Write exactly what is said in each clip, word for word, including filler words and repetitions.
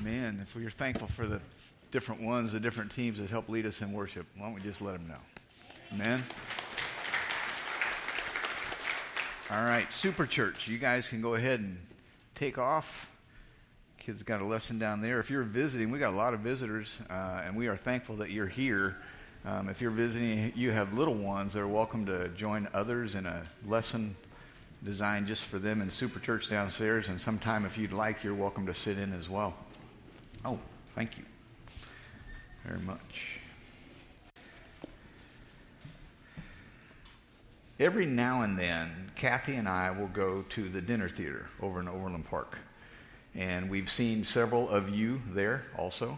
Amen. If we're thankful for the different ones, the different teams that help lead us in worship, why don't we just let them know? Amen. All right, Super Church, you guys can go ahead and take off. Kids got a lesson down there. If you're visiting, we got a lot of visitors, uh, and we are thankful that you're here. Um, if you're visiting, you have little ones, they're welcome to join others in a lesson designed just for them in Super Church downstairs, and sometime if you'd like, you're welcome to sit in as well. Oh, thank you very much. Every now and then, Kathy and I will go to the dinner theater over in Overland Park. And we've seen several of you there also.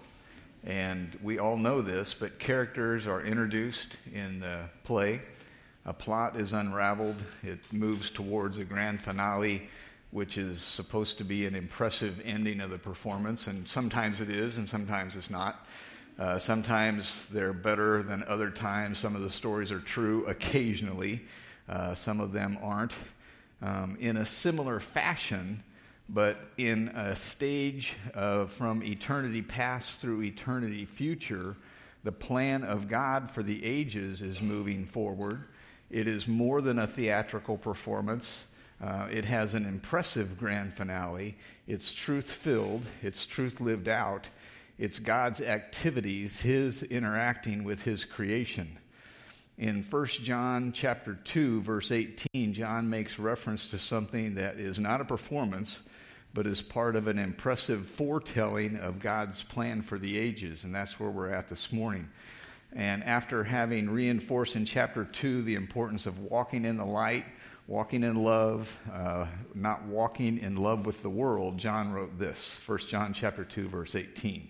And we all know this, but characters are introduced in the play. A plot is unraveled. It moves towards a grand finale, which is supposed to be an impressive ending of the performance. And sometimes it is, and sometimes it's not. Uh, sometimes they're better than other times. Some of the stories are true occasionally. Uh, some of them aren't. Um, in a similar fashion, but in a stage of from eternity past through eternity future, the plan of God for the ages is moving forward. It is more than a theatrical performance. Uh, it has an impressive grand finale. It's truth-filled. It's truth lived out. It's God's activities, His interacting with His creation. In First John chapter two, verse eighteen, John makes reference to something that is not a performance, but is part of an impressive foretelling of God's plan for the ages, and that's where we're at this morning. And after having reinforced in chapter two the importance of walking in the light, walking in love, uh, not walking in love with the world, John wrote this, First John chapter two, verse eighteen.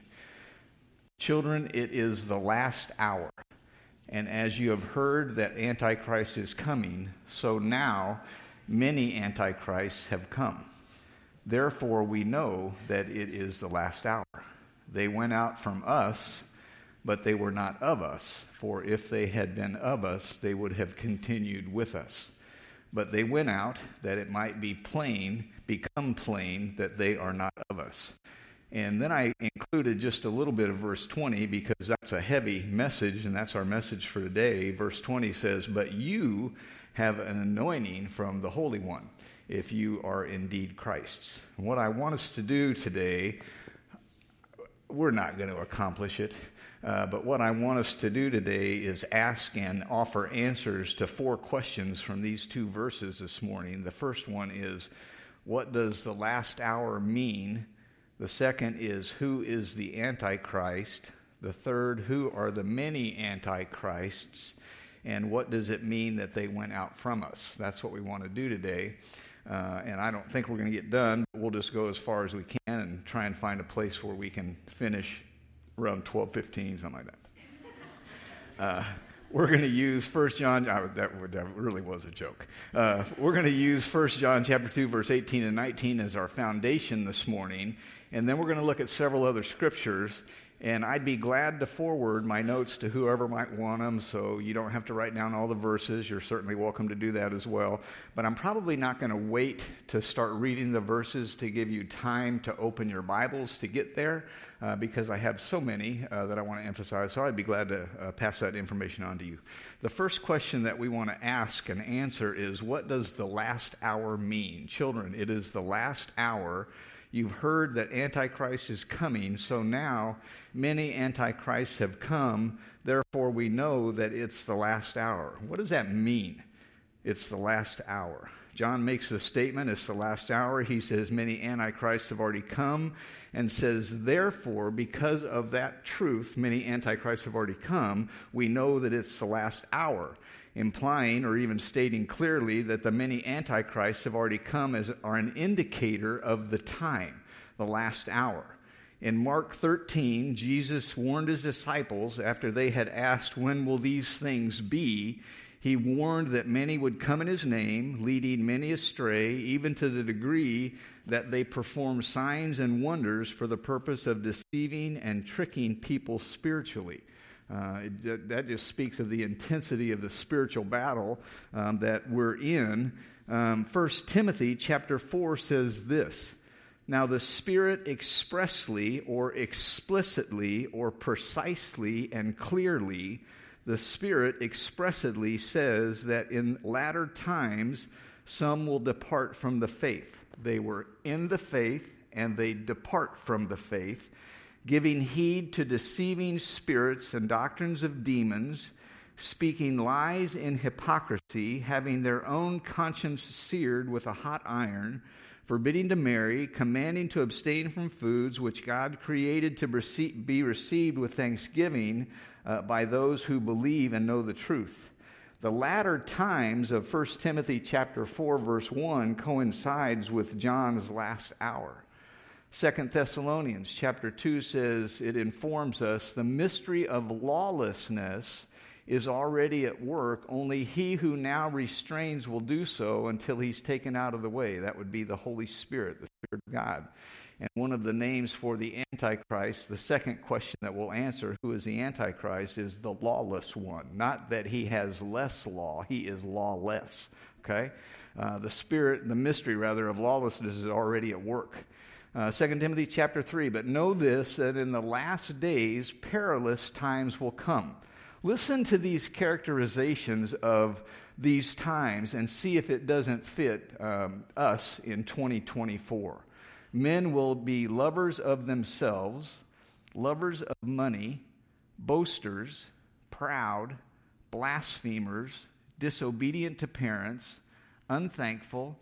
Children, it is the last hour. And as you have heard that Antichrist is coming, so now many Antichrists have come. Therefore we know that it is the last hour. They went out from us, but they were not of us. For if they had been of us, they would have continued with us. But they went out that it might be plain, become plain, that they are not of us. And then I included just a little bit of verse twenty because that's a heavy message, and that's our message for today. Verse twenty says, "But you have an anointing from the Holy One, if you are indeed Christ's." And what I want us to do today, we're not going to accomplish it, uh, but what I want us to do today is ask and offer answers to four questions from these two verses this morning. The first one is, what does the last hour mean? The second is, who is the Antichrist? The third, who are the many Antichrists? And what does it mean that they went out from us? That's what we want to do today. Uh, and I don't think we're going to get done. We'll just go as far as we can and try and find a place where we can finish around twelve fifteen, something like that. Uh, we're going to use First John. Oh, that, that really was a joke. Uh, we're going to use First John chapter two, verse eighteen and nineteen as our foundation this morning. And then we're going to look at several other scriptures. And I'd be glad to forward my notes to whoever might want them, so you don't have to write down all the verses. You're certainly welcome to do that as well. But I'm probably not going to wait to start reading the verses to give you time to open your Bibles to get there, uh, because I have so many uh, that I want to emphasize. So I'd be glad to uh, pass that information on to you. The first question that we want to ask and answer is, what does the last hour mean? Children, it is the last hour. You've heard that Antichrist is coming, so now many Antichrists have come, therefore we know that it's the last hour. What does that mean? It's the last hour. John makes a statement, it's the last hour. He says many Antichrists have already come, and says, therefore, because of that truth, many Antichrists have already come, we know that it's the last hour. Implying or even stating clearly that the many Antichrists have already come as are an indicator of the time, the last hour. In Mark thirteen, Jesus warned his disciples after they had asked, when will these things be? He warned that many would come in his name, leading many astray, even to the degree that they perform signs and wonders for the purpose of deceiving and tricking people spiritually. Uh, it, that just speaks of the intensity of the spiritual battle um, that we're in. Um, First Timothy chapter four says this, Now the Spirit expressly or explicitly or precisely and clearly, the Spirit expressly says that in latter times some will depart from the faith. They were in the faith and they depart from the faith, giving heed to deceiving spirits and doctrines of demons, speaking lies in hypocrisy, having their own conscience seared with a hot iron, forbidding to marry, commanding to abstain from foods which God created to receive, be received with thanksgiving uh, by those who believe and know the truth. The latter times of First Timothy chapter four, verse one coincides with John's last hour. Second Thessalonians chapter two says, it informs us, the mystery of lawlessness is already at work. Only he who now restrains will do so until he's taken out of the way. That would be the Holy Spirit, the Spirit of God. And one of the names for the Antichrist, the second question that we'll answer, who is the Antichrist, is the lawless one. Not that he has less law, he is lawless. Okay? Uh, the spirit, the mystery rather, of lawlessness is already at work. Uh, Second Timothy chapter three, but know this, that in the last days perilous times will come. Listen to these characterizations of these times and see if it doesn't fit um, us in twenty twenty-four. Men will be lovers of themselves, lovers of money, boasters, proud, blasphemers, disobedient to parents, unthankful,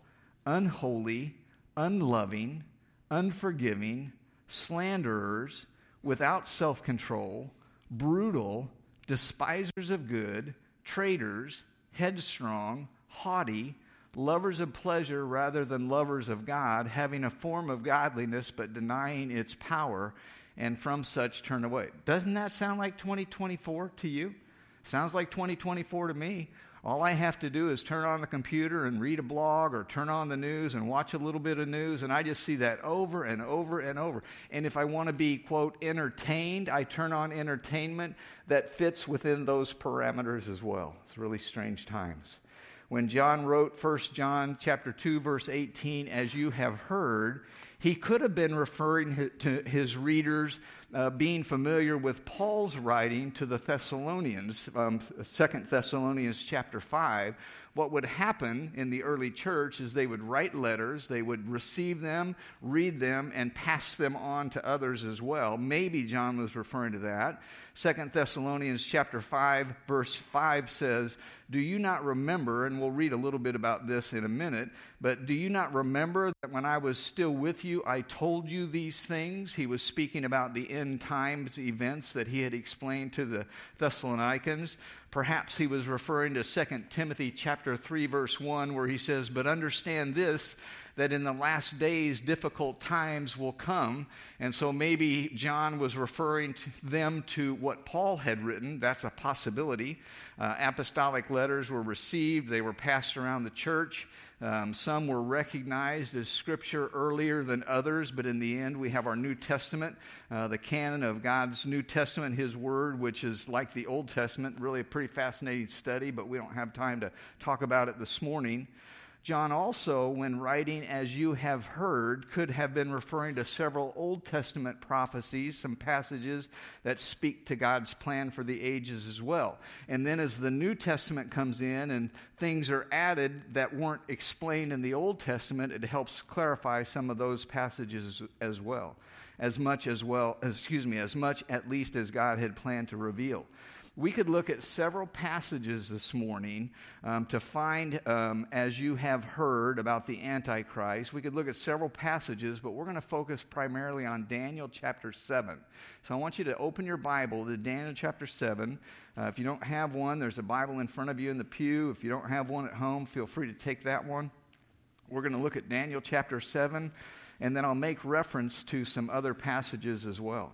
unholy, unloving, unforgiving, slanderers, without self-control, brutal, despisers of good, traitors, headstrong, haughty, lovers of pleasure rather than lovers of God, having a form of godliness but denying its power, and from such turn away. Doesn't that sound like twenty twenty-four to you? Sounds like twenty twenty-four to me. All I have to do is turn on the computer and read a blog or turn on the news and watch a little bit of news, and I just see that over and over and over. And if I want to be, quote, entertained, I turn on entertainment that fits within those parameters as well. It's really strange times. When John wrote First John chapter two, verse eighteen, as you have heard, he could have been referring to his readers uh, being familiar with Paul's writing to the Thessalonians, um, Second Thessalonians chapter five. What would happen in the early church is they would write letters, they would receive them, read them, and pass them on to others as well. Maybe John was referring to that. Second Thessalonians chapter five, verse five says, do you not remember, and we'll read a little bit about this in a minute, but do you not remember that when I was still with you, I told you these things? He was speaking about the end times events that he had explained to the Thessalonians. Perhaps he was referring to Second Timothy chapter three, verse one, where he says, but understand this, that in the last days difficult times will come. And so maybe John was referring to them to what Paul had written. That's a possibility. Uh, apostolic letters were received. They were passed around the church. Um, some were recognized as Scripture earlier than others, but in the end we have our New Testament, uh, the canon of God's New Testament, His Word, which is like the Old Testament, really a pretty fascinating study, but we don't have time to talk about it this morning. John also, when writing as you have heard, could have been referring to several Old Testament prophecies, some passages that speak to God's plan for the ages as well. And then as the New Testament comes in and things are added that weren't explained in the Old Testament, it helps clarify some of those passages as well. As much as well, excuse me, as much at least as God had planned to reveal. We could look at several passages this morning um, to find, um, as you have heard, about the Antichrist. We could look at several passages, but we're going to focus primarily on Daniel chapter seven. So I want you to open your Bible to Daniel chapter seven. Uh, if you don't have one, there's a Bible in front of you in the pew. If you don't have one at home, feel free to take that one. We're going to look at Daniel chapter seven, and then I'll make reference to some other passages as well.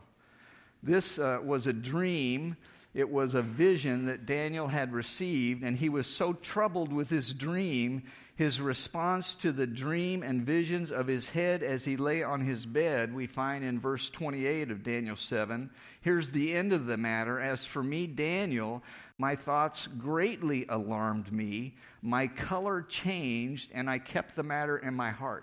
This uh, was a dream. It was a vision that Daniel had received, and he was so troubled with his dream, his response to the dream and visions of his head as he lay on his bed, we find in verse twenty-eight of Daniel seven. Here's the end of the matter. As for me, Daniel, my thoughts greatly alarmed me. My color changed, and I kept the matter in my heart.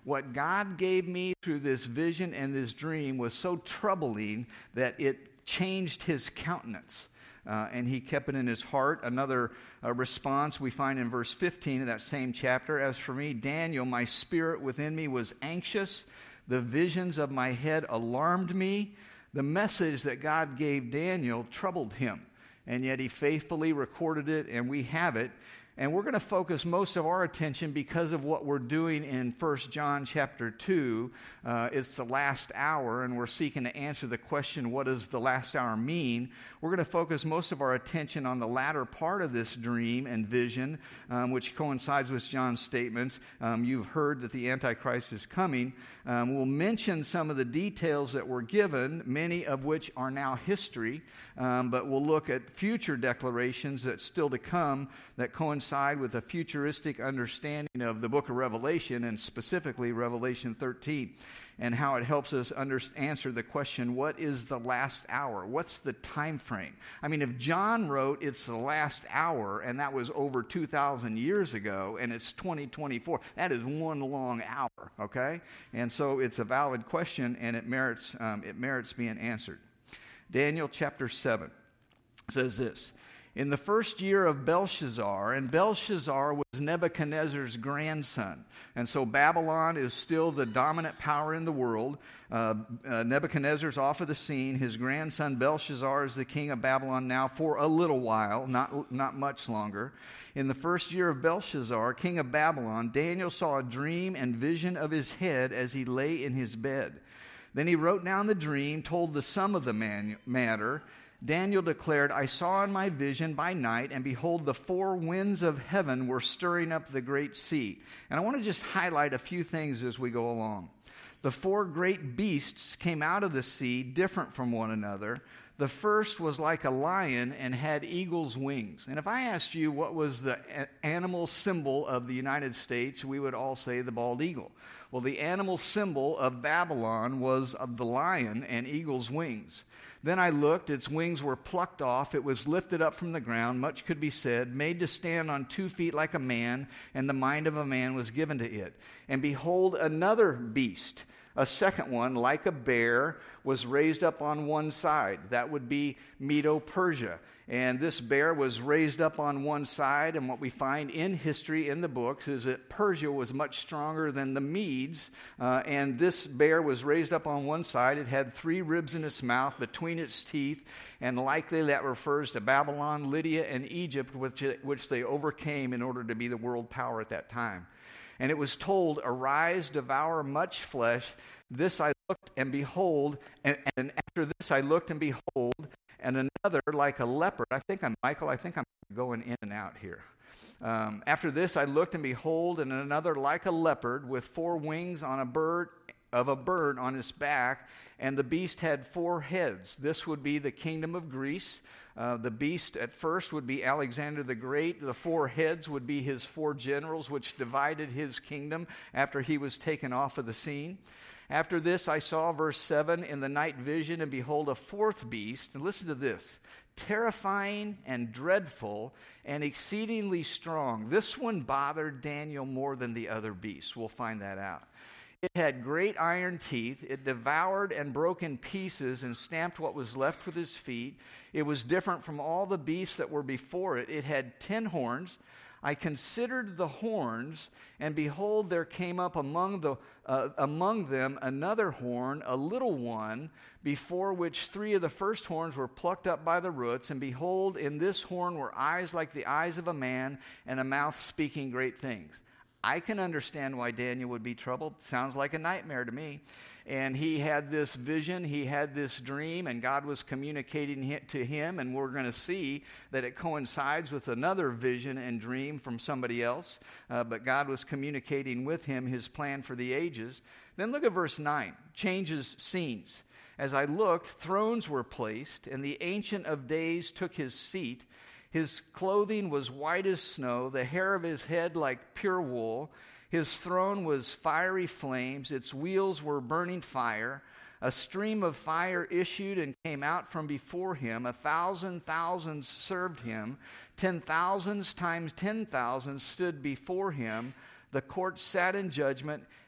what God gave me through this vision and this dream was so troubling that it changed his countenance. Uh, and he kept it in his heart. Another uh, response we find in verse fifteen of that same chapter. As for me, Daniel, my spirit within me was anxious. The visions of my head alarmed me. The message that God gave Daniel troubled him. And yet he faithfully recorded it, and we have it. And we're going to focus most of our attention because of what we're doing in First John chapter two. Uh, it's the last hour, and we're seeking to answer the question, what does the last hour mean? We're going to focus most of our attention on the latter part of this dream and vision, um, which coincides with John's statements. Um, you've heard that the Antichrist is coming. Um, we'll mention some of the details that were given, many of which are now history, um, but we'll look at future declarations that's still to come that coincide with a futuristic understanding of the book of Revelation, and specifically Revelation thirteen, and how it helps us under, answer the question, what is the last hour? What's the time frame? I mean, if John wrote it's the last hour, and that was over two thousand years ago, and it's twenty twenty-four, that is one long hour, okay? And so it's a valid question, and it merits, um, it merits being answered. Daniel chapter seven says this: in the first year of Belshazzar, and Belshazzar was Nebuchadnezzar's grandson. And so Babylon is still the dominant power in the world. Uh, uh, Nebuchadnezzar's off of the scene. His grandson Belshazzar is the king of Babylon now for a little while, not, not much longer. In the first year of Belshazzar, king of Babylon, Daniel saw a dream and vision of his head as he lay in his bed. Then he wrote down the dream, told the sum of the man- matter. Daniel declared, I saw in my vision by night, and behold, the four winds of heaven were stirring up the great sea. And I want to just highlight a few things as we go along. The four great beasts came out of the sea, different from one another. The first was like a lion and had eagle's wings. And if I asked you what was the animal symbol of the United States, we would all say the bald eagle. Well, the animal symbol of Babylon was of the lion and eagle's wings. Then I looked, its wings were plucked off, it was lifted up from the ground, much could be said, made to stand on two feet like a man, and the mind of a man was given to it. And behold, another beast, a second one, like a bear, was raised up on one side. That would be Medo-Persia. And this bear was raised up on one side, and what we find in history, in the books, is that Persia was much stronger than the Medes, uh, and this bear was raised up on one side. It had three ribs in its mouth between its teeth, and likely that refers to Babylon, Lydia, and Egypt, which, which they overcame in order to be the world power at that time. And it was told, arise, devour much flesh. This I looked, and behold, and, and after this I looked, and behold, and another like a leopard. I think I'm, Michael, I think I'm going in and out here. Um, after this I looked, and behold, and another like a leopard with four wings on a bird, of a bird on his back, and the beast had four heads. This would be the kingdom of Greece. Uh, the beast at first would be Alexander the Great. The four heads would be his four generals, which divided his kingdom after he was taken off of the scene. After this I saw, verse seven, in the night vision, and behold, a fourth beast. And listen to this: terrifying and dreadful and exceedingly strong. This one bothered Daniel more than the other beasts. We'll find that out. It had great iron teeth. It devoured and broke in pieces and stamped what was left with his feet. It was different from all the beasts that were before it. It had ten horns. I considered the horns, and behold, there came up among the uh, among them another horn, a little one, before which three of the first horns were plucked up by the roots. And behold, in this horn were eyes like the eyes of a man, and a mouth speaking great things. I can understand why Daniel would be troubled. Sounds like a nightmare to me. And he had this vision, he had this dream, and God was communicating to him, and we're going to see that it coincides with another vision and dream from somebody else. Uh, but God was communicating with him his plan for the ages. Then look at verse nine. Changes scenes. As I looked, thrones were placed, and the Ancient of Days took his seat. His clothing was white as snow, the hair of his head like pure wool. His throne was fiery flames, its wheels were burning fire. A stream of fire issued and came out from before him. A thousand thousands served him. Ten thousands times ten thousands stood before him. The court sat in judgment,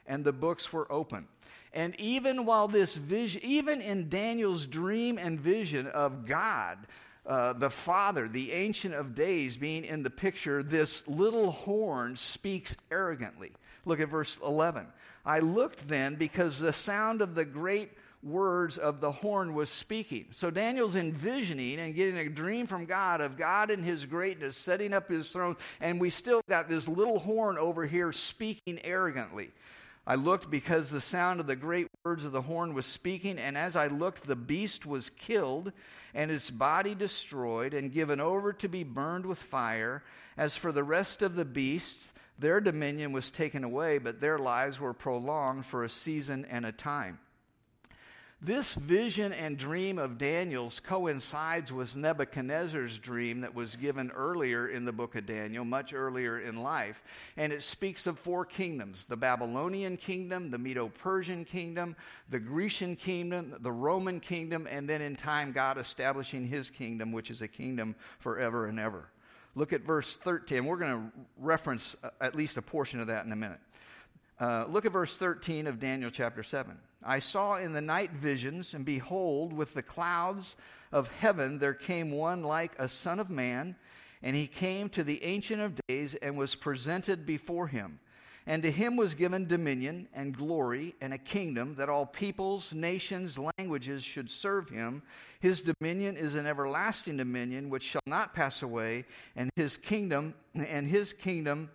and the books were open. And even while this vision, even in Daniel's dream and vision of God, uh, the Father, the Ancient of Days being in the picture, this little horn speaks arrogantly. Look at verse eleven. I looked then because the sound of the great words of the horn was speaking. So Daniel's envisioning and getting a dream from God of God in his greatness, setting up his throne, and we still got this little horn over here speaking arrogantly. I looked because the sound of the great words of the horn was speaking, and as I looked, the beast was killed, and its body destroyed, and given over to be burned with fire. As for the rest of the beasts, their dominion was taken away, but their lives were prolonged for a season and a time. This vision and dream of Daniel's coincides with Nebuchadnezzar's dream that was given earlier in the book of Daniel, much earlier in life. And it speaks of four kingdoms: the Babylonian kingdom, the Medo-Persian kingdom, the Grecian kingdom, the Roman kingdom, and then in time God establishing his kingdom, which is a kingdom forever and ever. Look at verse thirteen. We're going to reference at least a portion of that in a minute. Uh, look at verse thirteen of Daniel chapter seven. I saw in the night visions, and behold, with the clouds of heaven there came one like a son of man, and he came to the Ancient of Days and was presented before him. And to him was given dominion and glory and a kingdom, that all peoples, nations, languages should serve him. His dominion is an everlasting dominion which shall not pass away, and his kingdom and his kingdom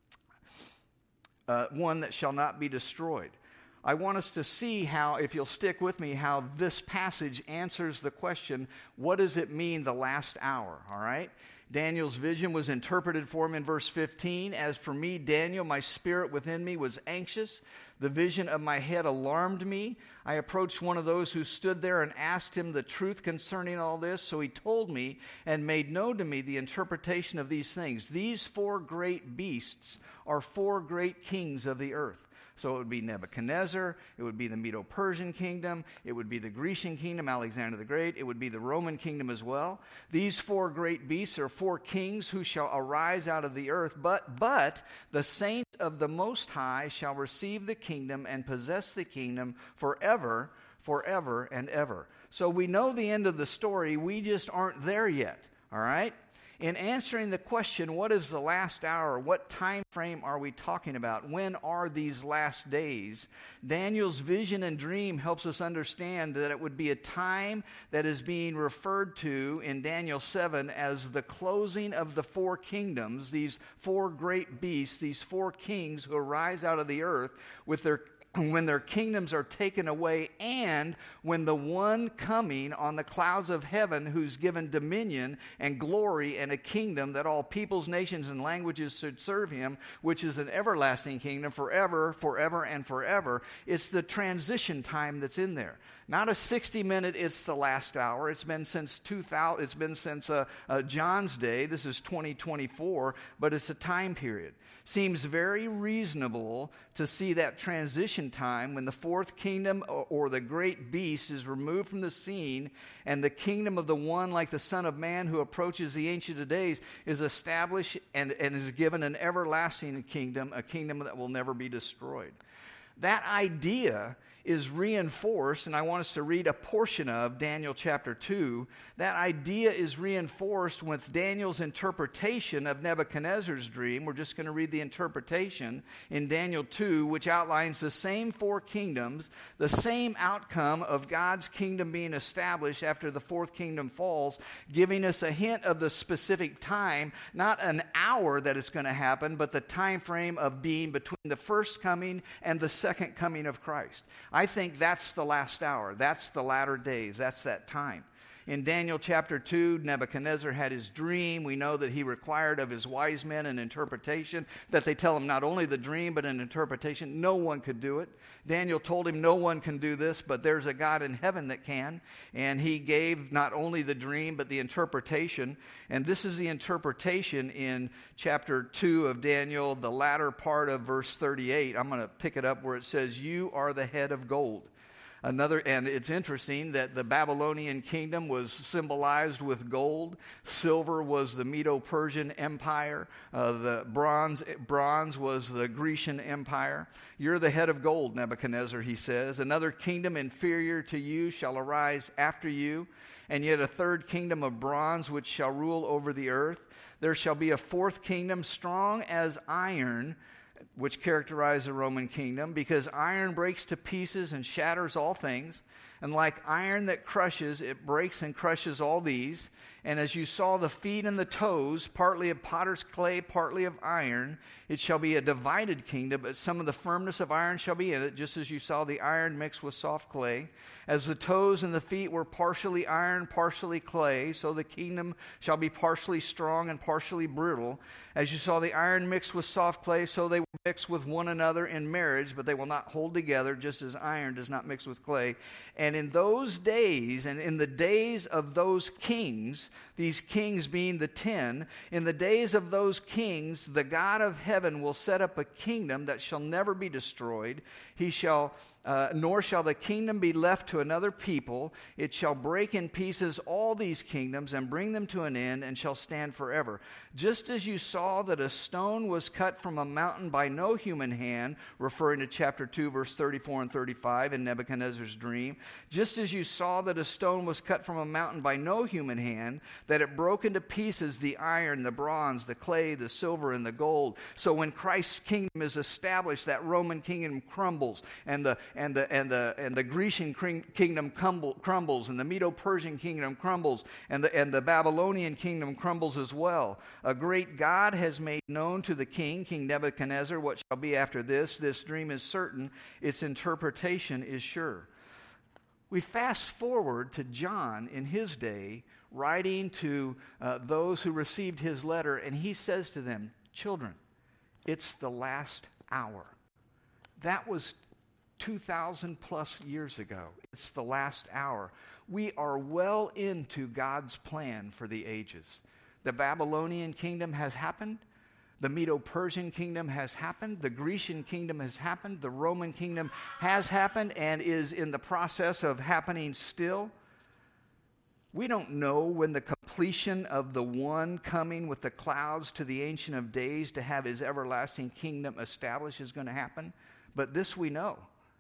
uh, one that shall not be destroyed. I want us to see how, if you'll stick with me, how this passage answers the question, what does it mean, the last hour? All right? Daniel's vision was interpreted for him in verse fifteen. As for me, Daniel, my spirit within me was anxious. The vision of my head alarmed me. I approached one of those who stood there and asked him the truth concerning all this. So he told me and made known to me the interpretation of these things. These four great beasts are four great kings of the earth. So it would be Nebuchadnezzar, it would be the Medo-Persian kingdom, it would be the Grecian kingdom, Alexander the Great, it would be the Roman kingdom as well. These four great beasts are four kings who shall arise out of the earth, but, but the saints of the Most High shall receive the kingdom and possess the kingdom forever, forever and ever. So we know the end of the story, we just aren't there yet, all right? In answering the question, what is the last hour? What time frame are we talking about? When are these last days? Daniel's vision and dream helps us understand that it would be a time that is being referred to in Daniel seven as the closing of the four kingdoms, these four great beasts, these four kings who arise out of the earth with their when their kingdoms are taken away, and when the one coming on the clouds of heaven who's given dominion and glory and a kingdom that all peoples, nations, and languages should serve him, which is an everlasting kingdom forever, forever, and forever. It's the transition time that's in there. Not a sixty minute, it's the last hour. It's been since two thousand, it's been since uh, uh, John's day. This is twenty twenty-four, but it's a time period. Seems very reasonable to see that transition time when the fourth kingdom or, or the great beast is removed from the scene, and the kingdom of the one like the Son of Man who approaches the Ancient of Days is established and, and is given an everlasting kingdom, a kingdom that will never be destroyed. That idea is reinforced, and I want us to read a portion of Daniel chapter two. That idea is reinforced with Daniel's interpretation of Nebuchadnezzar's dream. We're just going to read the interpretation in Daniel two, which outlines the same four kingdoms, the same outcome of God's kingdom being established after the fourth kingdom falls, giving us a hint of the specific time, not an hour that it's going to happen, but the time frame of being between the first coming and the second coming of Christ. I think that's the last hour. That's the latter days. That's that time. In Daniel chapter two, Nebuchadnezzar had his dream. We know that he required of his wise men an interpretation, that they tell him not only the dream, but an interpretation. No one could do it. Daniel told him, no one can do this, but there's a God in heaven that can. And he gave not only the dream, but the interpretation. And this is the interpretation in chapter two of Daniel, the latter part of verse thirty-eight. I'm going to pick it up where it says, you are the head of gold. Another, and it's interesting that the Babylonian kingdom was symbolized with gold. Silver was the Medo-Persian Empire. Uh, the bronze, bronze was the Grecian Empire. You're the head of gold, Nebuchadnezzar, he says. Another kingdom inferior to you shall arise after you, and yet a third kingdom of bronze which shall rule over the earth. There shall be a fourth kingdom strong as iron, which characterize the Roman kingdom, because iron breaks to pieces and shatters all things. And like iron that crushes, it breaks and crushes all these. And as you saw the feet and the toes, partly of potter's clay, partly of iron, it shall be a divided kingdom, but some of the firmness of iron shall be in it, just as you saw the iron mixed with soft clay. As the toes and the feet were partially iron, partially clay, so the kingdom shall be partially strong and partially brittle. As you saw the iron mixed with soft clay, so they will mix with one another in marriage, but they will not hold together, just as iron does not mix with clay. And in those days, and in the days of those kings, these kings being the ten, in the days of those kings, the God of heaven will set up a kingdom that shall never be destroyed. He shall, uh, nor shall the kingdom be left to another people. It shall break in pieces all these kingdoms and bring them to an end, and shall stand forever. Just as you saw that a stone was cut from a mountain by no human hand, referring to chapter two, verse thirty-four and thirty-five in Nebuchadnezzar's dream, just as you saw that a stone was cut from a mountain by no human hand, that it broke into pieces the iron, the bronze, the clay, the silver, and the gold. So when Christ's kingdom is established, that Roman kingdom crumbles, and the and the and the and the Grecian kingdom crumble, crumbles, and the Medo-Persian kingdom crumbles, and the and the Babylonian kingdom crumbles as well. A great God has made known to the king, King Nebuchadnezzar, what shall be after this. This dream is certain; its interpretation is sure. We fast forward to John in his day, writing to uh, those who received his letter, and he says to them, "Children, it's the last hour." That was two thousand plus years ago. It's the last hour. We are well into God's plan for the ages. The Babylonian kingdom has happened. The Medo-Persian kingdom has happened. The Grecian kingdom has happened. The Roman kingdom has happened and is in the process of happening still. We don't know when the completion of the one coming with the clouds to the Ancient of Days to have his everlasting kingdom established is going to happen. But this we know.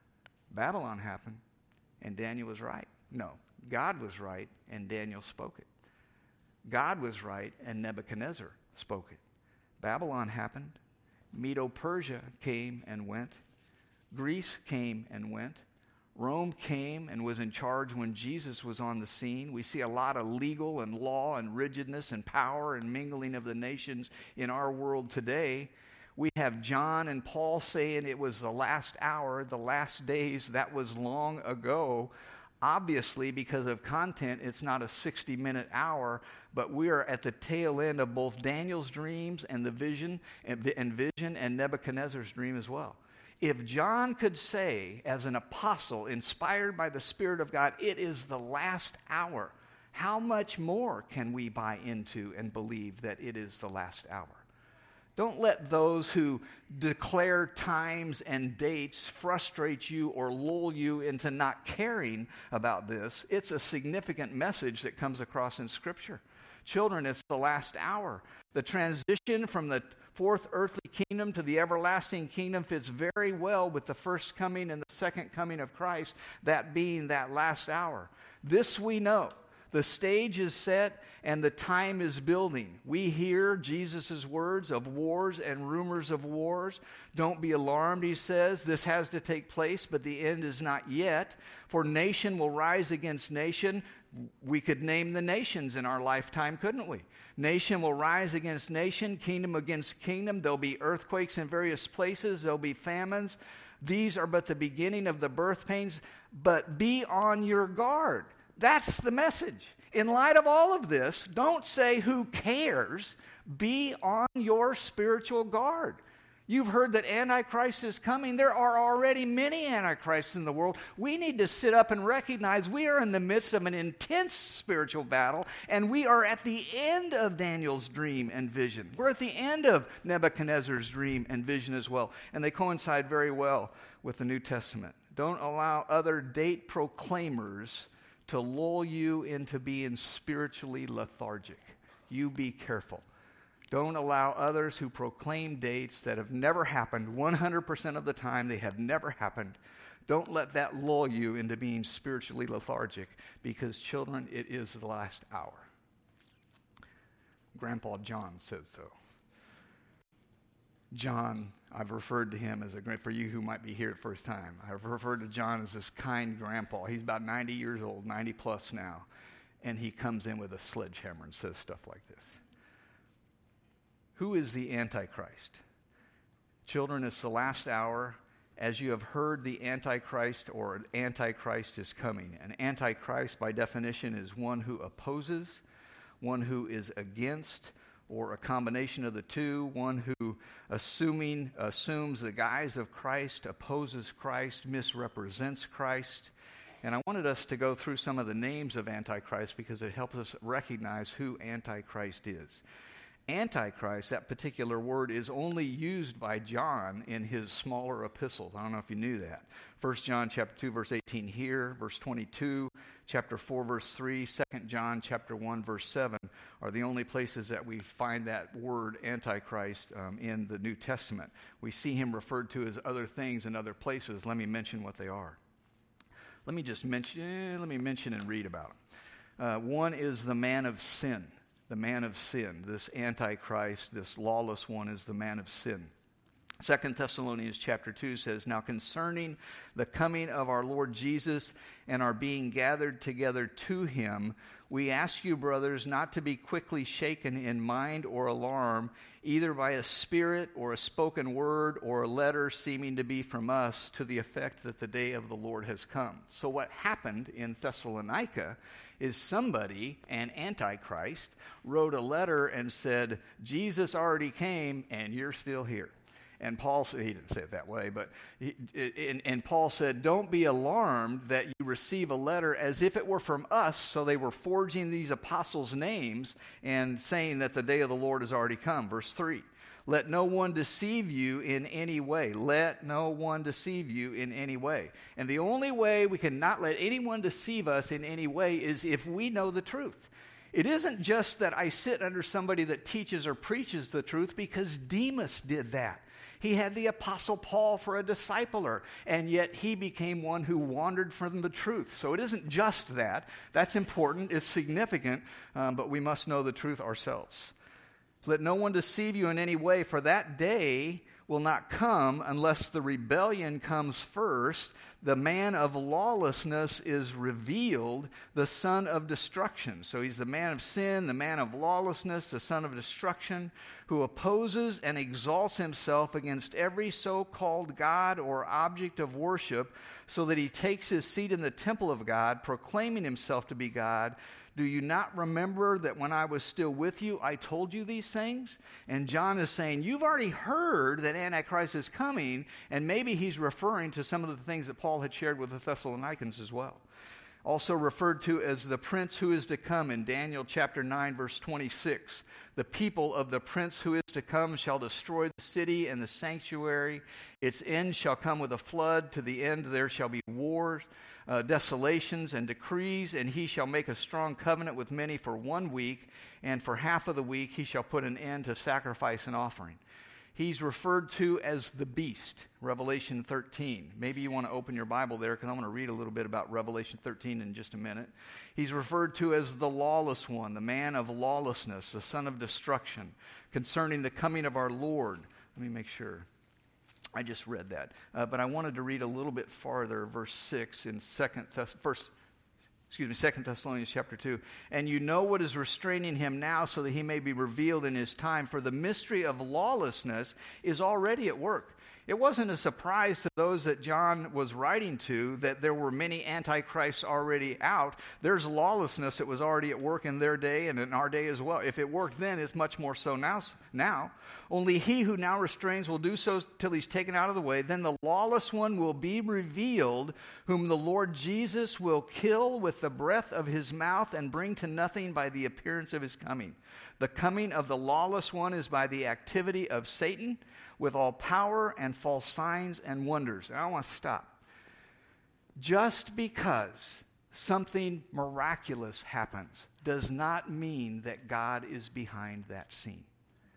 Babylon happened, and Daniel was right. No, God was right, and Daniel spoke it. God was right, and Nebuchadnezzar spoke it. Babylon happened. Medo-Persia came and went. Greece came and went. Rome came and was in charge when Jesus was on the scene. We see a lot of legal and law and rigidness and power and mingling of the nations in our world today. We have John and Paul saying it was the last hour, the last days. That was long ago. Obviously, because of content, it's not a sixty-minute hour, but we are at the tail end of both Daniel's dreams and the vision and, and vision and Nebuchadnezzar's dream as well. If John could say, as an apostle inspired by the Spirit of God, it is the last hour, how much more can we buy into and believe that it is the last hour? Don't let those who declare times and dates frustrate you or lull you into not caring about this. It's a significant message that comes across in Scripture. Children, it's the last hour. The transition from the fourth earthly kingdom to the everlasting kingdom fits very well with the first coming and the second coming of Christ, that being that last hour. This we know. The stage is set and the time is building. We hear Jesus' words of wars and rumors of wars. Don't be alarmed, he says. This has to take place, but the end is not yet. For nation will rise against nation. We could name the nations in our lifetime, couldn't we? Nation will rise against nation, kingdom against kingdom. There'll be earthquakes in various places. There'll be famines. These are but the beginning of the birth pains. But be on your guard. That's the message. In light of all of this, don't say who cares. Be on your spiritual guard. You've heard that Antichrist is coming. There are already many Antichrists in the world. We need to sit up and recognize we are in the midst of an intense spiritual battle, and we are at the end of Daniel's dream and vision. We're at the end of Nebuchadnezzar's dream and vision as well, and they coincide very well with the New Testament. Don't allow other date proclaimers to lull you into being spiritually lethargic. You be careful. Don't allow others who proclaim dates that have never happened, one hundred percent of the time they have never happened. Don't let that lull you into being spiritually lethargic, because, children, it is the last hour. Grandpa John said so. John, I've referred to him as a, for you who might be here the first time, I've referred to John as this kind grandpa. He's about ninety years old, ninety plus now, and he comes in with a sledgehammer and says stuff like this. Who is the Antichrist? Children, it's the last hour. As you have heard, the Antichrist or an Antichrist is coming. An Antichrist, by definition, is one who opposes, one who is against, or a combination of the two, one who assuming assumes the guise of Christ, opposes Christ, misrepresents Christ. And I wanted us to go through some of the names of Antichrist because it helps us recognize who Antichrist is. Antichrist, that particular word, is only used by John in his smaller epistles. I don't know if you knew that. First John chapter two, verse eighteen here, verse twenty-two, chapter four, verse three, Second John chapter one, verse seven are the only places that we find that word Antichrist um, in the New Testament. We see him referred to as other things in other places. Let me mention what they are. Let me just mention, eh, let me mention and read about them. Uh, one is the man of sin. The man of sin. This Antichrist, this lawless one, is the man of sin. Second Thessalonians chapter two says, now concerning the coming of our Lord Jesus and our being gathered together to him, we ask you, brothers, not to be quickly shaken in mind or alarm, either by a spirit or a spoken word or a letter seeming to be from us, to the effect that the day of the Lord has come. So what happened in Thessalonica is somebody, an Antichrist, wrote a letter and said, Jesus already came and you're still here. And Paul said, he didn't say it that way, but he, and, and Paul said, don't be alarmed that you receive a letter as if it were from us. So they were forging these apostles' names and saying that the day of the Lord has already come. Verse three, let no one deceive you in any way. Let no one deceive you in any way. And the only way we can not let anyone deceive us in any way is if we know the truth. It isn't just that I sit under somebody that teaches or preaches the truth, because Demas did that. He had the Apostle Paul for a discipler, and yet he became one who wandered from the truth. So it isn't just that. That's important. It's significant, um, but we must know the truth ourselves. Let no one deceive you in any way, for that day will not come unless the rebellion comes first. The man of lawlessness is revealed, the son of destruction. So he's the man of sin, the man of lawlessness, the son of destruction, who opposes and exalts himself against every so-called God or object of worship, so that he takes his seat in the temple of God, proclaiming himself to be God. Do you not remember that when I was still with you, I told you these things? And John is saying, you've already heard that Antichrist is coming, and maybe he's referring to some of the things that Paul had shared with the Thessalonians as well. Also referred to as the prince who is to come in Daniel chapter nine, verse twenty-six. The people of the prince who is to come shall destroy the city and the sanctuary. Its end shall come with a flood. To the end there shall be wars, uh, desolations, and decrees. And he shall make a strong covenant with many for one week. And for half of the week he shall put an end to sacrifice and offering. He's referred to as the beast, Revelation thirteen. Maybe you want to open your Bible there, because I want to read a little bit about Revelation thirteen in just a minute. He's referred to as the lawless one, the man of lawlessness, the son of destruction, concerning the coming of our Lord. Let me make sure. I just read that. Uh, but I wanted to read a little bit farther, verse six in Second Thess- first, excuse me, Second Thessalonians chapter two. And you know what is restraining him now, so that he may be revealed in his time. For the mystery of lawlessness is already at work. It wasn't a surprise to those that John was writing to that there were many antichrists already out. There's lawlessness that was already at work in their day and in our day as well. If it worked then, it's much more so now. Now, only he who now restrains will do so till he's taken out of the way. Then the lawless one will be revealed, whom the Lord Jesus will kill with the breath of his mouth and bring to nothing by the appearance of his coming. The coming of the lawless one is by the activity of Satan, with all power and false signs and wonders. And I want to stop. Just because something miraculous happens does not mean that God is behind that scene.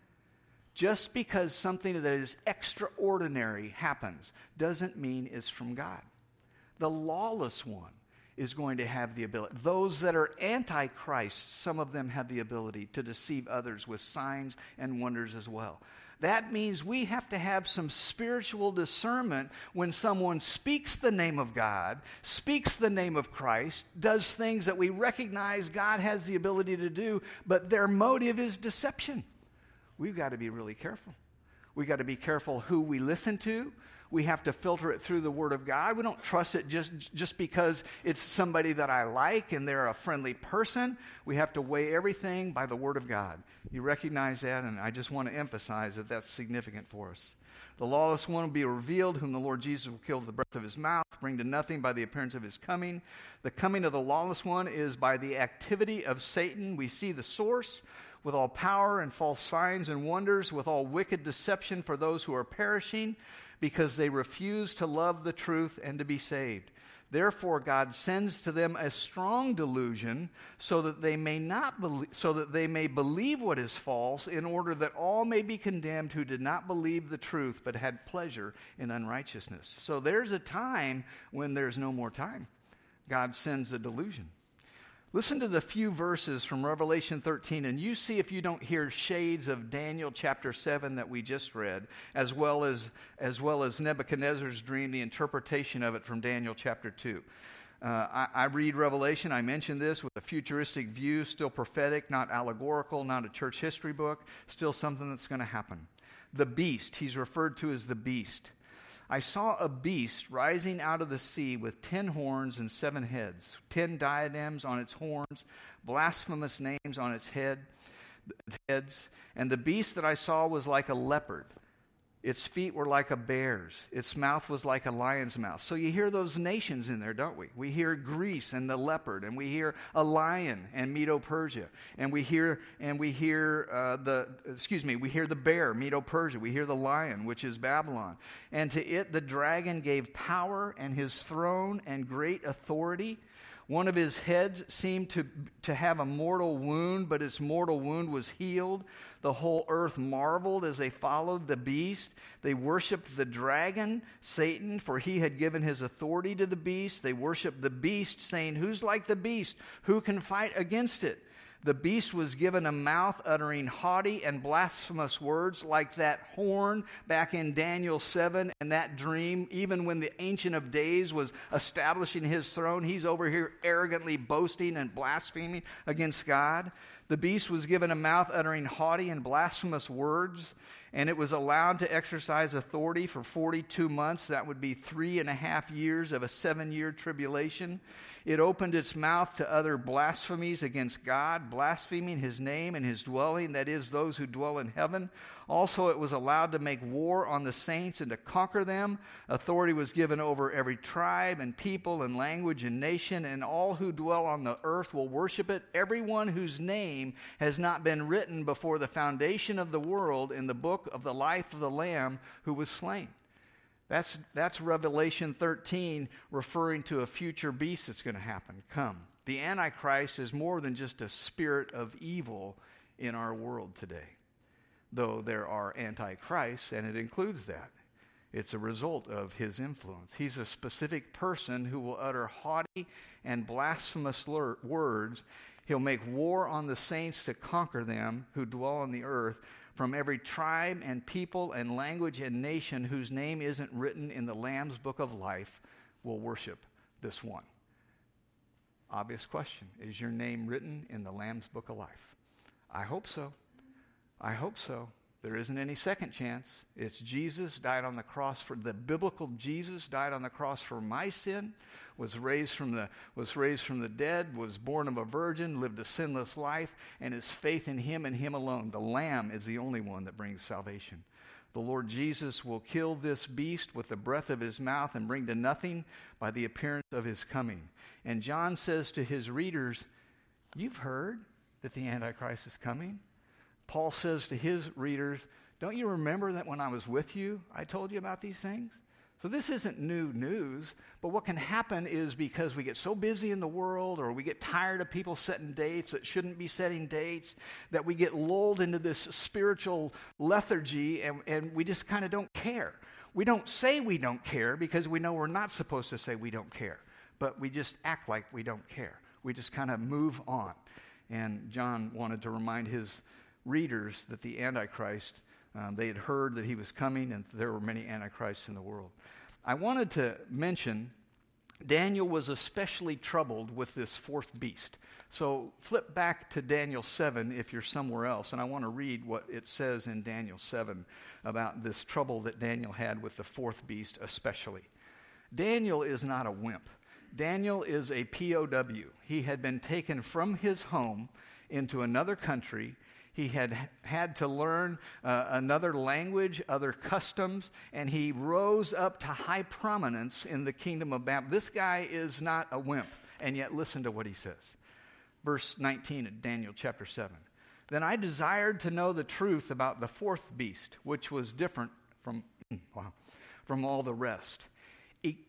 Just because something that is extraordinary happens doesn't mean it's from God. The lawless one is going to have the ability. Those that are antichrist, some of them have the ability to deceive others with signs and wonders as well. That means we have to have some spiritual discernment when someone speaks the name of God, speaks the name of Christ, does things that we recognize God has the ability to do, but their motive is deception. We've got to be really careful. We've got to be careful who we listen to. We have to filter it through the Word of God. We don't trust it just, just because it's somebody that I like and they're a friendly person. We have to weigh everything by the Word of God. You recognize that, and I just want to emphasize that that's significant for us. The lawless one will be revealed, whom the Lord Jesus will kill with the breath of his mouth, bring to nothing by the appearance of his coming. The coming of the lawless one is by the activity of Satan. We see the source with all power and false signs and wonders, with all wicked deception for those who are perishing, because they refuse to love the truth and to be saved. Therefore, God sends to them a strong delusion, so that they may not believe, so that they may believe what is false, in order that all may be condemned who did not believe the truth, but had pleasure in unrighteousness. So there's a time when there's no more time. God sends a delusion. Listen to the few verses from Revelation thirteen, and you see if you don't hear shades of Daniel chapter seven that we just read, as well as, as well as Nebuchadnezzar's dream, the interpretation of it from Daniel chapter two. Uh, I, I read Revelation, I mentioned this, with a futuristic view, still prophetic, not allegorical, not a church history book, still something that's going to happen. The beast, he's referred to as the beast. I saw a beast rising out of the sea with ten horns and seven heads, ten diadems on its horns, blasphemous names on its head, heads. And the beast that I saw was like a leopard. Its feet were like a bear's. Its mouth was like a lion's mouth. So you hear those nations in there, don't we? We hear Greece and the leopard, and we hear a lion and Medo-Persia, and we hear and we hear uh, the excuse me, we hear the bear, Medo-Persia. We hear the lion, which is Babylon. And to it the dragon gave power and his throne and great authority. One of his heads seemed to, to have a mortal wound, but his mortal wound was healed. The whole earth marveled as they followed the beast. They worshiped the dragon, Satan, for he had given his authority to the beast. They worshiped the beast, saying, "Who's like the beast? Who can fight against it?" The beast was given a mouth uttering haughty and blasphemous words, like that horn back in Daniel seven and that dream. Even when the Ancient of Days was establishing his throne, he's over here arrogantly boasting and blaspheming against God. The beast was given a mouth uttering haughty and blasphemous words, and it was allowed to exercise authority for forty-two months. That would be three and a half years of a seven-year tribulation. It opened its mouth to utter blasphemies against God, blaspheming his name and his dwelling, that is, those who dwell in heaven. Also, it was allowed to make war on the saints and to conquer them. Authority was given over every tribe and people and language and nation, and all who dwell on the earth will worship it. Everyone whose name has not been written before the foundation of the world in the book of the life of the Lamb who was slain. That's, that's Revelation thirteen, referring to a future beast that's going to happen. Come. The Antichrist is more than just a spirit of evil in our world today, though there are antichrists, and it includes that. It's a result of his influence. He's a specific person who will utter haughty and blasphemous words. He'll make war on the saints to conquer them who dwell on the earth, from every tribe and people and language and nation whose name isn't written in the Lamb's book of life will worship this one. Obvious question. Is your name written in the Lamb's book of life? I hope so. I hope so. There isn't any second chance. It's Jesus died on the cross for the biblical Jesus died on the cross for my sin, was raised from the was raised from the dead, was born of a virgin, lived a sinless life, and is faith in him and him alone. The Lamb is the only one that brings salvation. The Lord Jesus will kill this beast with the breath of his mouth and bring to nothing by the appearance of his coming. And John says to his readers, "You've heard that the Antichrist is coming." Paul says to his readers, "Don't you remember that when I was with you, I told you about these things?" So this isn't new news, but what can happen is because we get so busy in the world, or we get tired of people setting dates that shouldn't be setting dates, that we get lulled into this spiritual lethargy, and, and we just kind of don't care. We don't say we don't care because we know we're not supposed to say we don't care, but we just act like we don't care. We just kind of move on. And John wanted to remind his readers that the Antichrist, Um, they had heard that he was coming, and there were many antichrists in the world. I wanted to mention Daniel was especially troubled with this fourth beast. So flip back to Daniel seven if you're somewhere else, and I want to read what it says in Daniel seven about this trouble that Daniel had with the fourth beast especially. Daniel is not a wimp. Daniel is a P O W. He had been taken from his home into another country. He had had to learn uh, another language, other customs, and he rose up to high prominence in the kingdom of Babylon. This guy is not a wimp, and yet listen to what he says. Verse nineteen of Daniel chapter seven. Then I desired to know the truth about the fourth beast, which was different from, wow, from all the rest. E-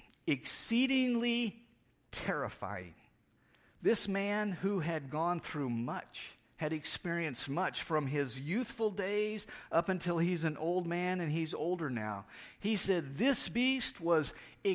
exceedingly terrifying. This man who had gone through much, had experienced much from his youthful days up until he's an old man, and he's older now. He said this beast was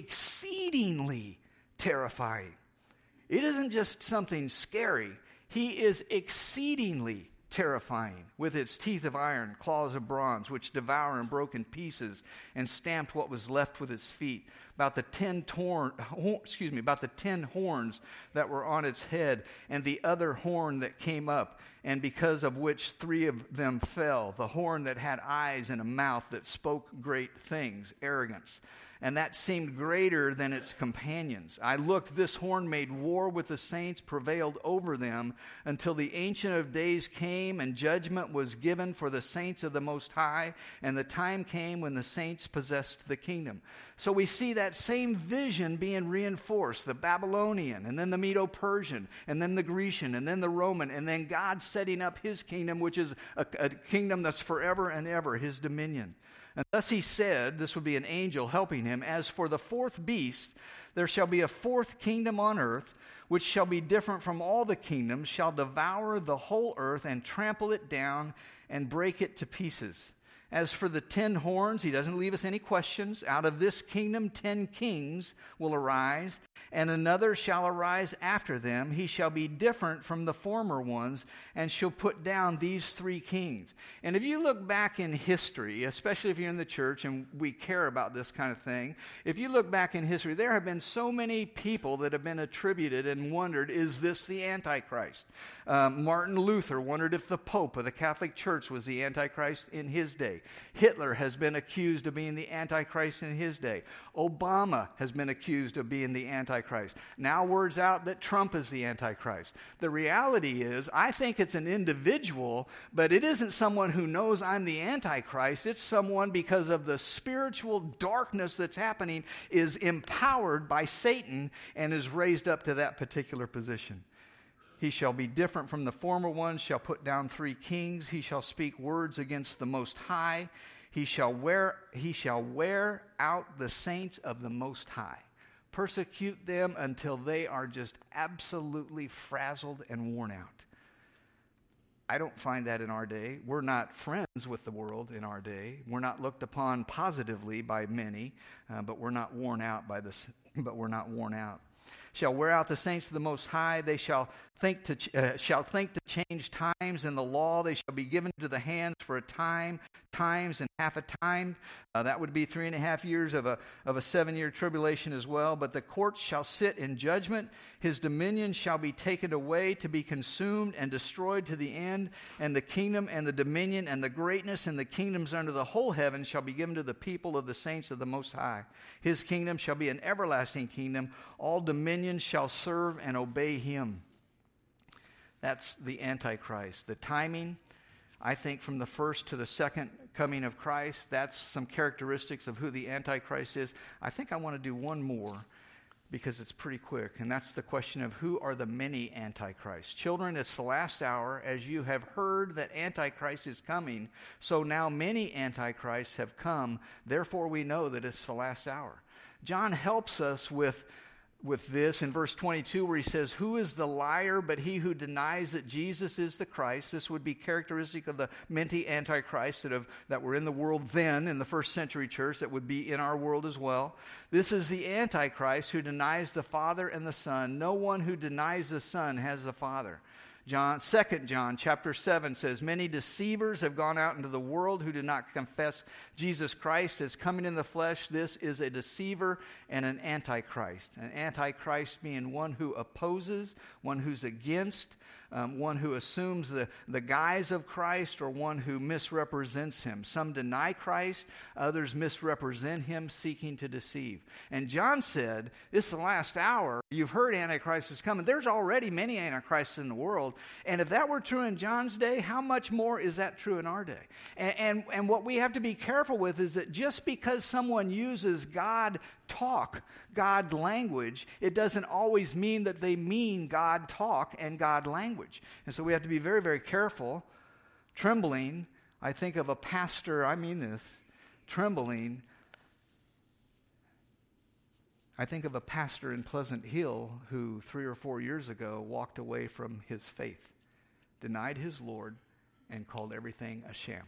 exceedingly terrifying. It isn't just something scary. He is exceedingly terrifying, with its teeth of iron, claws of bronze, which devour and broke in pieces, and stamped what was left with its feet. About the ten torn, excuse me, about the ten horns that were on its head, and the other horn that came up, and because of which three of them fell. The horn that had eyes and a mouth that spoke great things, arrogance. And that seemed greater than its companions. I looked, this horn made war with the saints, prevailed over them, until the Ancient of Days came, and judgment was given for the saints of the Most High, and the time came when the saints possessed the kingdom. So we see that same vision being reinforced, the Babylonian, and then the Medo-Persian, and then the Grecian, and then the Roman, and then God setting up his kingdom, which is a, a kingdom that's forever and ever, his dominion. And thus he said, this would be an angel helping him, as for the fourth beast, there shall be a fourth kingdom on earth, which shall be different from all the kingdoms, shall devour the whole earth and trample it down and break it to pieces. As for the ten horns, he doesn't leave us any questions. Out of this kingdom ten kings will arise, and another shall arise after them. He shall be different from the former ones, and shall put down these three kings. And if you look back in history, especially if you're in the church and we care about this kind of thing, if you look back in history, there have been so many people that have been attributed and wondered, is this the Antichrist? Uh, Martin Luther wondered if the Pope of the Catholic Church was the Antichrist in his day. Hitler has been accused of being the Antichrist in his day. Obama has been accused of being the Antichrist. Now word's out that Trump is the Antichrist. The reality is, I think it's an individual, but it isn't someone who knows I'm the Antichrist. It's someone, because of the spiritual darkness that's happening, is empowered by Satan and is raised up to that particular position. He shall be different from the former ones, shall put down three kings. He shall speak words against the Most High. He shall wear, he shall wear out the saints of the Most High. Persecute them until they are just absolutely frazzled and worn out. I don't find that in our day. We're not friends with the world in our day. We're not looked upon positively by many, uh, but we're not worn out by this. But we're not worn out. Shall wear out the saints of the Most High. They shall think to ch- uh, shall think to change times in the law. They shall be given to the hands for a time, times and half a time. Uh, that would be three and a half years of a of a seven year tribulation as well. But the court shall sit in judgment. His dominion shall be taken away to be consumed and destroyed to the end. And the kingdom and the dominion and the greatness and the kingdoms under the whole heaven shall be given to the people of the saints of the Most High. His kingdom shall be an everlasting kingdom. All dominion shall serve and obey him. That's the Antichrist. The timing, I think, from the first to the second coming of Christ, that's some characteristics of who the Antichrist is. I think I want to do one more because it's pretty quick, and that's the question of who are the many antichrists. Children, it's the last hour. As you have heard that Antichrist is coming, so now many antichrists have come. Therefore, we know that it's the last hour. John helps us with with this in verse twenty-two, where he says, who is the liar but he who denies that Jesus is the Christ? This would be characteristic of the many antichrists that, have, that were in the world then, in the first century church, that would be in our world as well. This is the Antichrist who denies the Father and the Son. No one who denies the Son has the Father. John, Second John chapter seven says, many deceivers have gone out into the world who do not confess Jesus Christ as coming in the flesh. This is a deceiver and an antichrist. An antichrist being one who opposes, one who's against, um, one who assumes the, the guise of Christ, or one who misrepresents him. Some deny Christ, others misrepresent him, seeking to deceive. And John said, this is the last hour. You've heard Antichrist is coming. There's already many antichrists in the world. And if that were true in John's day, how much more is that true in our day? And, and, and what we have to be careful with is that just because someone uses God talk, God language, it doesn't always mean that they mean God talk and God language. And so we have to be very, very careful, trembling. I think of a pastor, I mean this, trembling. I think of a pastor in Pleasant Hill who three or four years ago walked away from his faith, denied his Lord, and called everything a sham.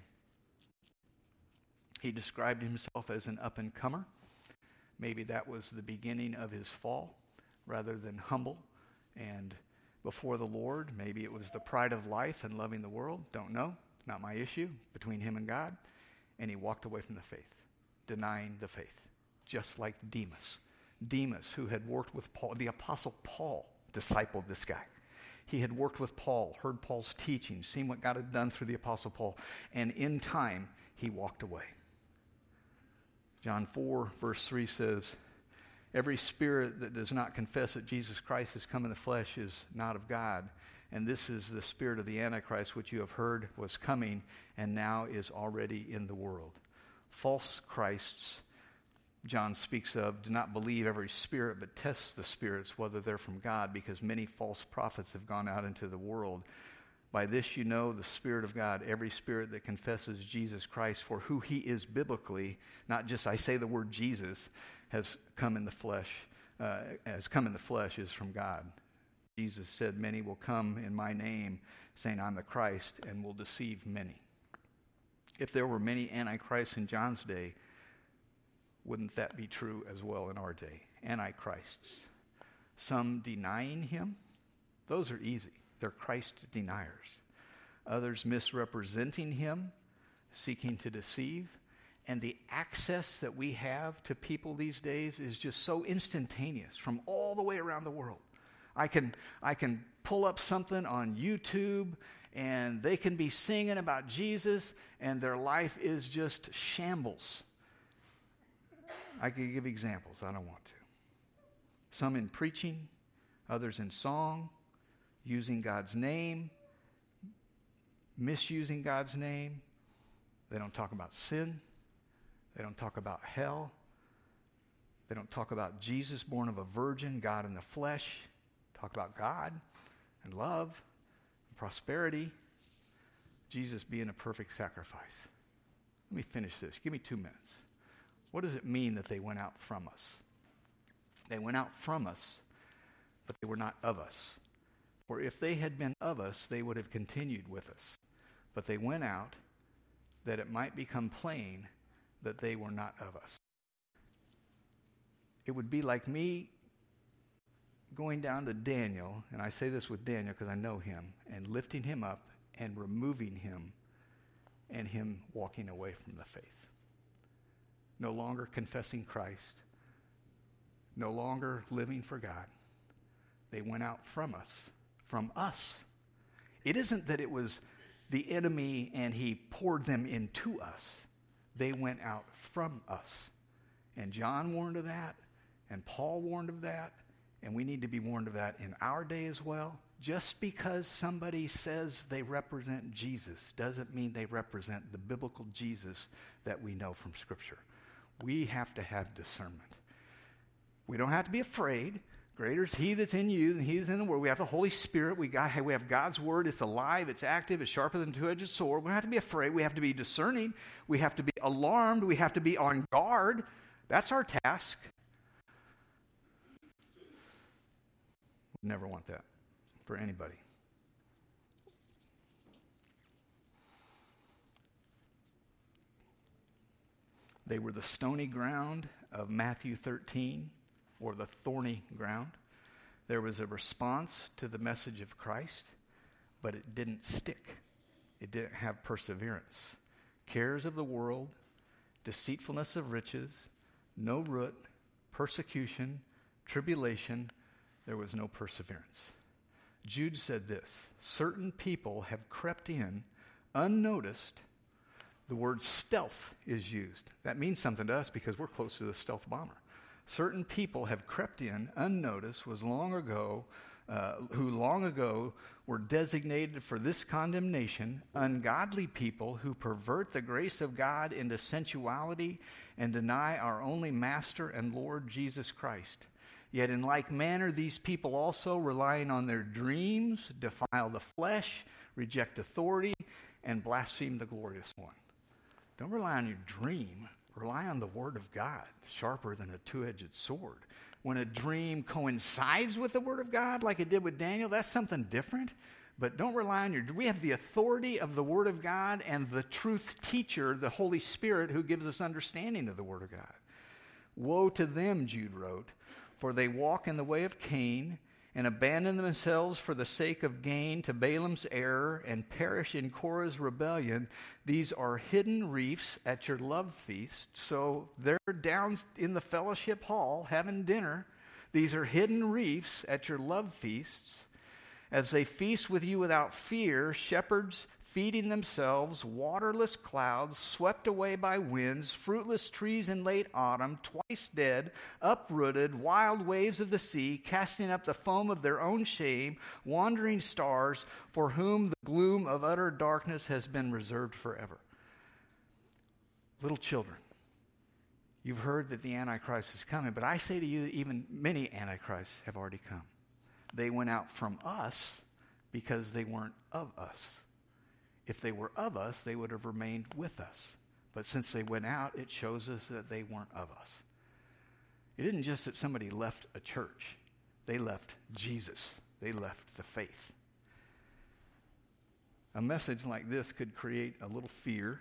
He described himself as an up-and-comer. Maybe that was the beginning of his fall, rather than humble and before the Lord. Maybe it was the pride of life and loving the world. Don't know. Not my issue. Between him and God. And he walked away from the faith, denying the faith, just like Demas. Demas, who had worked with Paul, the Apostle Paul discipled this guy. He had worked with Paul, heard Paul's teaching, seen what God had done through the Apostle Paul, and in time, he walked away. John four, verse three says, every spirit that does not confess that Jesus Christ has come in the flesh is not of God. And this is the spirit of the Antichrist, which you have heard was coming and now is already in the world. False Christs, John speaks of, do not believe every spirit, but test the spirits, whether they're from God, because many false prophets have gone out into the world. By this you know the Spirit of God, every spirit that confesses Jesus Christ for who he is biblically, not just I say the word Jesus, has come in the flesh, uh, has come in the flesh is from God. Jesus said, many will come in my name, saying I'm the Christ, and will deceive many. If there were many antichrists in John's day, wouldn't that be true as well in our day? Antichrists. Some denying him, those are easy. They're Christ deniers. Others misrepresenting him, seeking to deceive. And the access that we have to people these days is just so instantaneous from all the way around the world. I can, I can pull up something on YouTube and they can be singing about Jesus and their life is just shambles. I could give examples. I don't want to. Some in preaching, others in song, using God's name, misusing God's name. They don't talk about sin. They don't talk about hell. They don't talk about Jesus born of a virgin, God in the flesh. Talk about God and love and prosperity. Jesus being a perfect sacrifice. Let me finish this. Give me two minutes. What does it mean that they went out from us? They went out from us, but they were not of us. For if they had been of us, they would have continued with us. But they went out that it might become plain that they were not of us. It would be like me going down to Daniel, and I say this with Daniel because I know him, and lifting him up and removing him and him walking away from the faith. No longer confessing Christ. No longer living for God. They went out from us. From us. It isn't that it was the enemy and he poured them into us. They went out from us. And John warned of that, and Paul warned of that, and we need to be warned of that in our day as well. Just because somebody says they represent Jesus doesn't mean they represent the biblical Jesus that we know from Scripture. We have to have discernment. We don't have to be afraid. Greater is he that's in you than he that's in the world. We have the Holy Spirit. We got, we have God's word. It's alive. It's active. It's sharper than a two-edged sword. We don't have to be afraid. We have to be discerning. We have to be alarmed. We have to be on guard. That's our task. We never want that for anybody. They were the stony ground of Matthew thirteen, or the thorny ground. There was a response to the message of Christ, but it didn't stick. It didn't have perseverance. Cares of the world, deceitfulness of riches, no root, persecution, tribulation, there was no perseverance. Jude said this, certain people have crept in unnoticed. The word stealth is used. That means something to us because we're close to the stealth bomber. Certain people have crept in unnoticed, was long ago, uh, who long ago were designated for this condemnation, ungodly people who pervert the grace of God into sensuality and deny our only Master and Lord Jesus Christ. Yet in like manner, these people also, relying on their dreams, defile the flesh, reject authority, and blaspheme the glorious one. Don't rely on your dream. Rely on the Word of God, sharper than a two-edged sword. When a dream coincides with the Word of God, like it did with Daniel, that's something different. But don't rely on your... We have the authority of the Word of God and the truth teacher, the Holy Spirit, who gives us understanding of the Word of God. Woe to them, Jude wrote, for they walk in the way of Cain and abandon themselves for the sake of gain to Balaam's error and perish in Korah's rebellion. These are hidden reefs at your love feast. So they're down in the fellowship hall having dinner. These are hidden reefs at your love feasts. As they feast with you without fear, shepherds feeding themselves, waterless clouds, swept away by winds, fruitless trees in late autumn, twice dead, uprooted, wild waves of the sea, casting up the foam of their own shame, wandering stars, for whom the gloom of utter darkness has been reserved forever. Little children, you've heard that the Antichrist is coming, but I say to you that even many Antichrists have already come. They went out from us because they weren't of us. If they were of us, they would have remained with us. But since they went out, it shows us that they weren't of us. It isn't just that somebody left a church. They left Jesus. They left the faith. A message like this could create a little fear.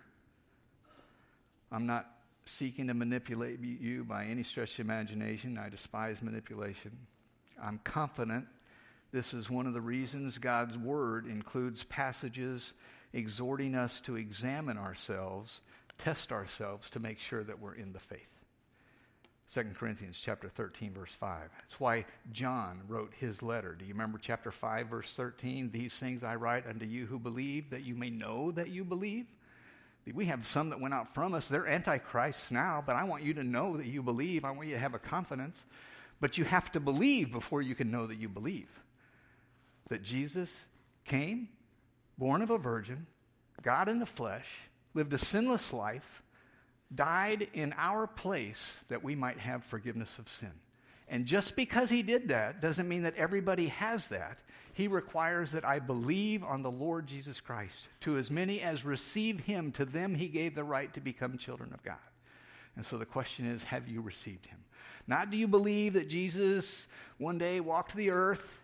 I'm not seeking to manipulate you by any stretch of imagination. I despise manipulation. I'm confident this is one of the reasons God's Word includes passages exhorting us to examine ourselves, test ourselves to make sure that we're in the faith. Second Corinthians chapter thirteen, verse five. That's why John wrote his letter. Do you remember chapter five, verse thirteen? These things I write unto you who believe, that you may know that you believe. We have some that went out from us. They're antichrists now, but I want you to know that you believe. I want you to have a confidence. But you have to believe before you can know that you believe. That Jesus came, born of a virgin, God in the flesh, lived a sinless life, died in our place that we might have forgiveness of sin. And just because he did that doesn't mean that everybody has that. He requires that I believe on the Lord Jesus Christ. To as many as receive him, to them he gave the right to become children of God. And so the question is, have you received him? Not do you believe that Jesus one day walked the earth,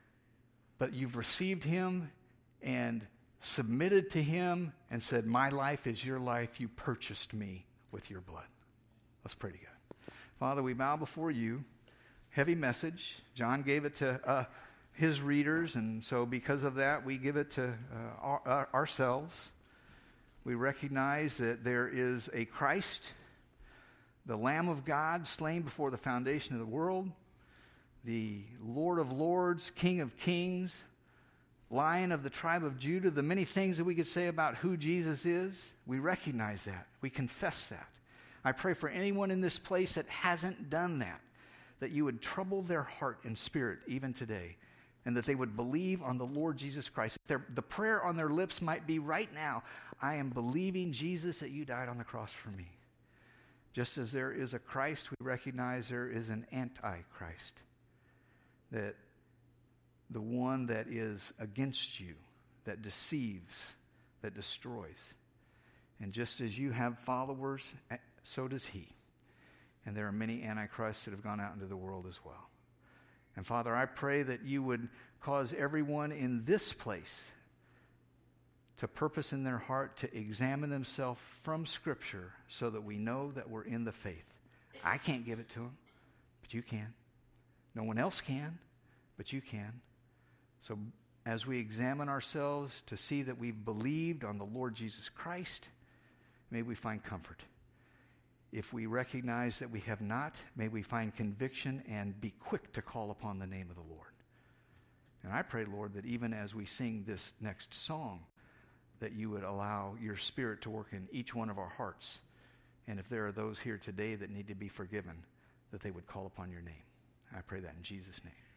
but you've received him and submitted to him and said, my life is your life. You purchased me with your blood. Let's pray together. Father, we bow before you. Heavy message. John gave it to uh, his readers, and so because of that, we give it to uh, our, ourselves. We recognize that there is a Christ, the Lamb of God, slain before the foundation of the world, the Lord of Lords, King of Kings, Lion of the tribe of Judah, the many things that we could say about who Jesus is. We recognize that. We confess that. I pray for anyone in this place that hasn't done that, that you would trouble their heart and spirit even today, and that they would believe on the Lord Jesus Christ. Their, the prayer on their lips might be right now, I am believing, Jesus, that you died on the cross for me. Just as there is a Christ, we recognize there is an antichrist. That the one that is against you, that deceives, that destroys. And just as you have followers, so does he. And there are many antichrists that have gone out into the world as well. And Father, I pray that you would cause everyone in this place to purpose in their heart to examine themselves from Scripture so that we know that we're in the faith. I can't give it to them, but you can. No one else can, but you can. So as we examine ourselves to see that we've believed on the Lord Jesus Christ, may we find comfort. If we recognize that we have not, may we find conviction and be quick to call upon the name of the Lord. And I pray, Lord, that even as we sing this next song, that you would allow your Spirit to work in each one of our hearts. And if there are those here today that need to be forgiven, that they would call upon your name. I pray that in Jesus' name.